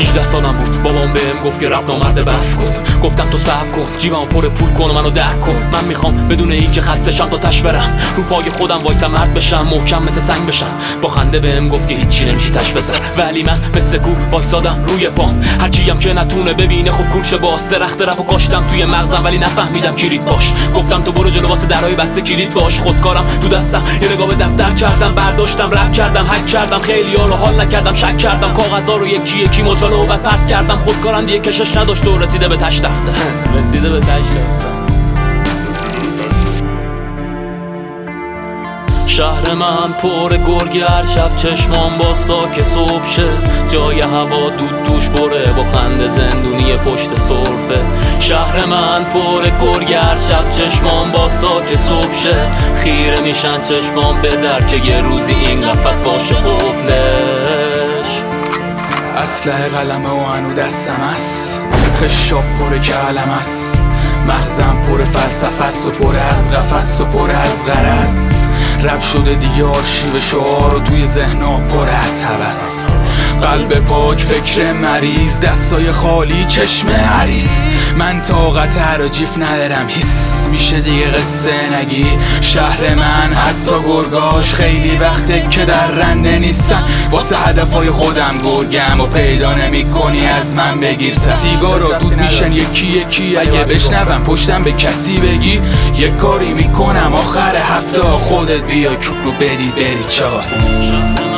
18 سالم بود، بابام بهم گفت که رپ نامرد بس کن. گفتم تو صبر کن، جیبمو پر پول کن و منو درک کن. من میخوام بدون این که خسته شم تا تش برم، رو پای خودم وایسم مرد بشم، محکم مثل سنگ بشم. با خنده بهم گفت که هیچی نمیشه تش بزن، ولی من مثل کو وایسادم روی پام. هرچی هم که نتونه ببینه خوب کورش باز. درخت رپو کاشتم توی مغزم ولی نفهمیدم کلید باش. گفتم تو برو جلو واسه درای بسته کلید باش. خودکارم تو دستم یه نگاه به دفتر کردم، برداشتم رپ کردم، هک کردم، خیلی‌ها رو حال نکردم، شک کردم، کاغذا رو یکی یکی مچاله و بعد پرت کردم. خودکارم دیگه کشش نداشت و رسیده به تش دفتر. رسیده به تش دفتر. شهر من پر گرگ، هر شب چشمام باز تا که صبح شه. جای هوا دود توش بره و خنده زندونی پشت سرفه. شهر من پر گرگ، هر شب چشمام باز تا که صبح شه. خیره میشن چشمام به در که یه روزی این قفس باشه قفلش. اسلحه قلمه و هنو دستم است، خشاب پر کلم است. مغزم پر فلسفه است و پر از قفس و پر از غرض. رپ شده دیگه آرشیو شعار و توی ذهن‌ها پر از هوس. قلب پاک فکر مریض، دستای خالی چشم حریص. من طاقت عراجیف ندارم، حس میشه دیگه قصه نگی. شهر من حتی گرگاش خیلی وقته که در رنده نیستن. واسه هدفای خودم گرگم و پیدا نمی کنی از من بگیر. سیگار و دود میشن یکی یکی، اگه بشنوم پشتم به کسی بگی. یه کاری میکنم آخر هفته خودت بیا کوک رو بری چار.